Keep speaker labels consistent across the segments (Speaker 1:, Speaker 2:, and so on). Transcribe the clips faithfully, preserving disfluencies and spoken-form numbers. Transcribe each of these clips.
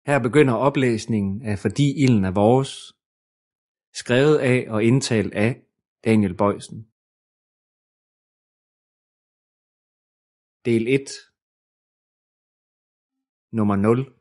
Speaker 1: Her begynder oplæsningen af Fordi ilden er vores, skrevet af og indtalt af Daniel Boysen. Del et. Nummer nul.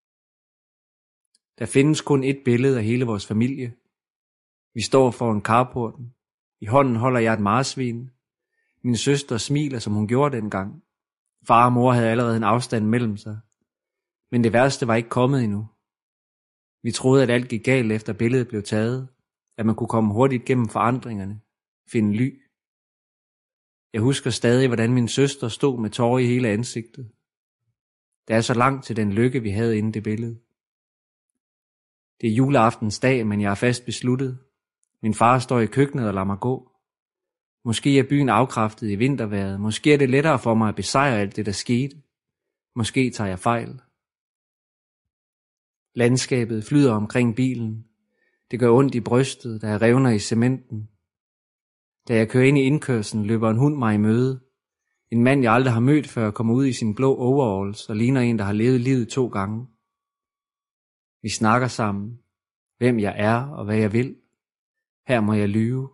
Speaker 1: Der findes kun et billede af hele vores familie. Vi står foran carporten. I hånden holder jeg et marsvin. Min søster smiler, som hun gjorde dengang. Far og mor havde allerede en afstand mellem sig. Men det værste var ikke kommet endnu. Vi troede, at alt gik galt efter billedet blev taget. At man kunne komme hurtigt gennem forandringerne. Finde ly. Jeg husker stadig, hvordan min søster stod med tårer i hele ansigtet. Der er så langt til den lykke, vi havde inden det billede. Det er juleaftens dag, men jeg er fast besluttet. Min far står i køkkenet og lader mig gå. Måske er byen afkræftet i vintervejret. Måske er det lettere for mig at besejre alt det, der skete. Måske tager jeg fejl. Landskabet flyder omkring bilen. Det gør ondt i brystet, da jeg revner i cementen. Da jeg kører ind i indkørslen, løber en hund mig i møde. En mand, jeg aldrig har mødt før, kommer ud i sin blå overalls og ligner en, der har levet livet to gange. Vi snakker sammen. Hvem jeg er og hvad jeg vil. Her må jeg lyve.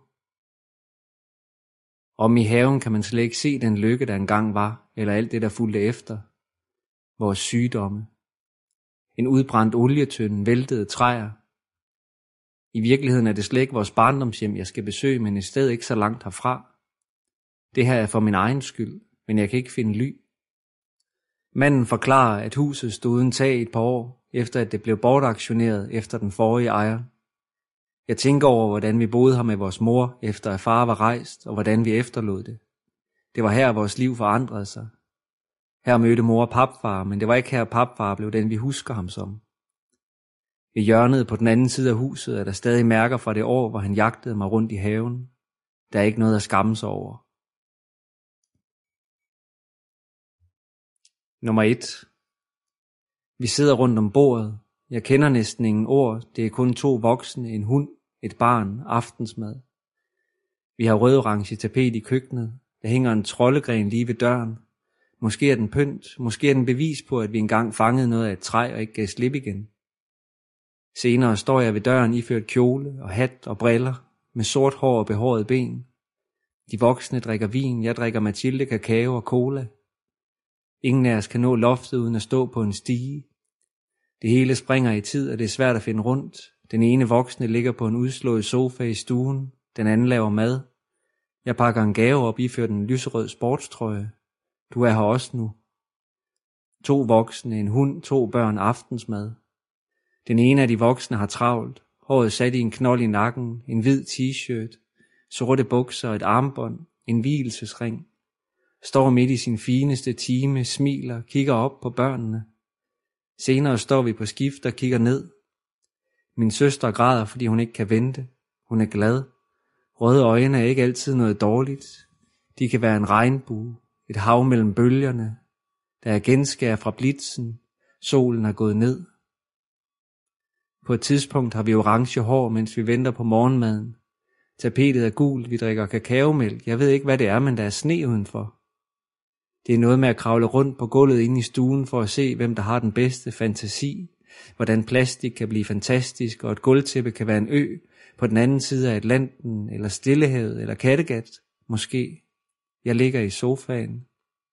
Speaker 1: Om i haven kan man slet ikke se den lykke, der engang var, eller alt det, der fulgte efter. Vores sygdomme. En udbrændt olietønde, væltede træer. I virkeligheden er det slet ikke vores barndomshjem, jeg skal besøge, men et sted ikke så langt herfra. Det her er for min egen skyld, men jeg kan ikke finde ly. Manden forklarer, at huset stod uden tag i et par år, efter at det blev bortaktioneret efter den forrige ejer. Jeg tænker over, hvordan vi boede her med vores mor, efter at far var rejst, og hvordan vi efterlod det. Det var her, vores liv forandrede sig. Her mødte mor papfar, men det var ikke her, papfar blev den, vi husker ham som. Ved hjørnet på den anden side af huset er der stadig mærker fra det år, hvor han jagtede mig rundt i haven. Der er ikke noget at skamme sig over. Nummer et. Vi sidder rundt om bordet. Jeg kender næsten ingen ord. Det er kun to voksne, en hund, et barn, aftensmad. Vi har rød-orange tapet i køkkenet. Der hænger en troldegren lige ved døren. Måske er den pynt, måske er den bevis på, at vi engang fangede noget af et træ og ikke gav slip igen. Senere står jeg ved døren iført kjole og hat og briller, med sort hår og behårede ben. De voksne drikker vin, jeg drikker Mathilde, kakao og cola. Ingen af os kan nå loftet uden at stå på en stige. Det hele springer i tid, og det er svært at finde rundt. Den ene voksne ligger på en udslået sofa i stuen, den anden laver mad. Jeg pakker en gave op iført en lyserød sportstrøje. Du er her også nu. To voksne, en hund, to børn, aftensmad. Den ene af de voksne har travlt, håret sat i en knold i nakken, en hvid t-shirt, sorte bukser og et armbånd, en vielsesring. Står midt i sin fineste time, smiler, kigger op på børnene. Senere står vi på skift og kigger ned. Min søster græder, fordi hun ikke kan vente. Hun er glad. Røde øjne er ikke altid noget dårligt. De kan være en regnbue, et hav mellem bølgerne. Der er genskær fra blitzen. Solen er gået ned. På et tidspunkt har vi orange hår, mens vi venter på morgenmaden. Tapetet er gult, vi drikker kakaomælk. Jeg ved ikke, hvad det er, men der er sne udenfor. Det er noget med at kravle rundt på gulvet inde i stuen for at se, hvem der har den bedste fantasi. Hvordan plastik kan blive fantastisk, og et gulvtæppe kan være en ø på den anden side af Atlanten, eller Stillehavet, eller Kattegat, måske. Jeg ligger i sofaen.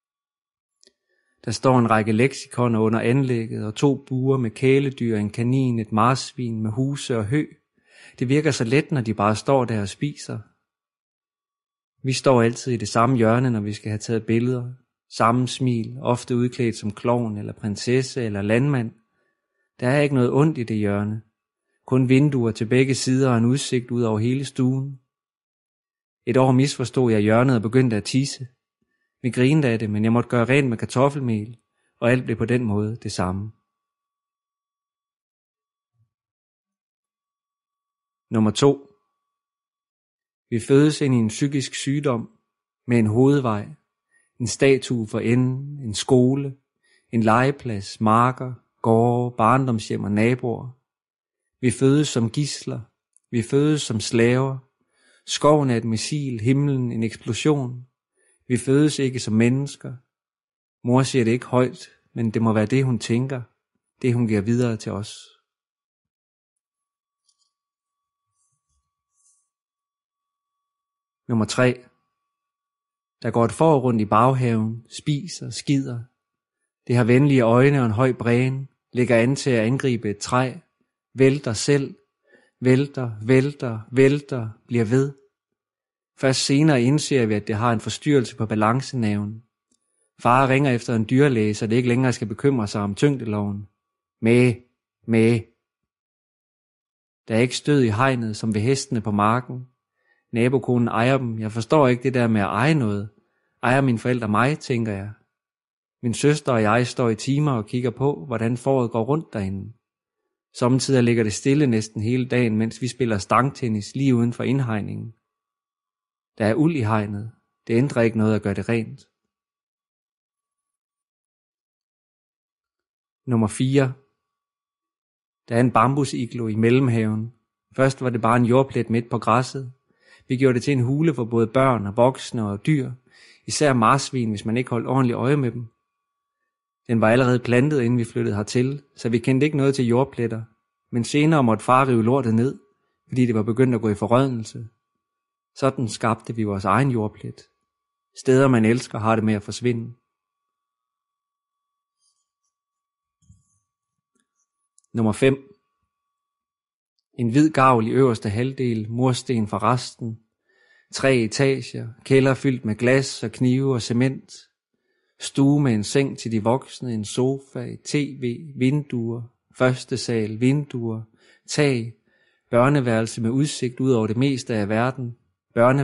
Speaker 1: Der står en række leksikoner under anlægget, og to buer med kæledyr, en kanin, et marsvin med huse og hø. Det virker så let, når de bare står der og spiser. Vi står altid i det samme hjørne, når vi skal have taget billeder. Samme smil, ofte udklædt som klovn eller prinsesse eller landmand. Der er ikke noget ondt i det hjørne. Kun vinduer til begge sider og en udsigt ud over hele stuen. Et år misforstod jeg hjørnet og begyndte at tisse. Vi grinede af det, men jeg måtte gøre rent med kartoffelmel, og alt blev på den måde det samme. Nummer to. Vi fødes ind i en psykisk sygdom med en hovedvej, en statue for enden, en skole, en legeplads, marker, gårde, barndomshjem og naboer. Vi fødes som gidsler, vi fødes som slaver. Skoven er et missil, himlen en eksplosion. Vi fødes ikke som mennesker. Mor siger det ikke højt, men det må være det, hun tænker. det hun giver videre til os. Nummer tre. Der går et får rundt i baghaven, spiser, skider. Det har venlige øjne og en høj bræne, ligger an til at angribe et træ, vælter selv, vælter, vælter, vælter, bliver ved. Først senere indser vi, at det har en forstyrrelse på balancenerven. Far ringer efter en dyrlæge, så det ikke længere skal bekymre sig om tyngdeloven. Med, med. Der er ikke stød i hegnet, som ved hestene på marken. Nabokonen ejer dem. Jeg forstår ikke det der med at eje noget. Ejer mine forældre mig, tænker jeg. Min søster og jeg står i timer og kigger på, hvordan fåret går rundt derinde. Sommetider ligger det stille næsten hele dagen, mens vi spiller stangtennis lige uden for indhegningen. Der er uld i hegnet. Det ændrer ikke noget at gøre det rent. Nummer fire. Der er en bambusiglo i mellemhaven. Først var det bare en jordplet midt på græsset. Vi gjorde det til en hule for både børn og voksne og dyr, især marsvin, hvis man ikke holdt ordentligt øje med dem. Den var allerede plantet, inden vi flyttede hertil, så vi kendte ikke noget til jordpletter, men senere måtte far rive lortet ned, fordi det var begyndt at gå i forrådnelse. Sådan skabte vi vores egen jordplet. Steder man elsker har det med at forsvinde. Nummer fem. En hvid gavl i øverste halvdel, mursten fra resten, tre etager, kælder fyldt med glas og knive og cement, stue med en seng til de voksne, en sofa, et tv, vinduer, første sal, vinduer, tag, børneværelse med udsigt ud over det meste af verden, børne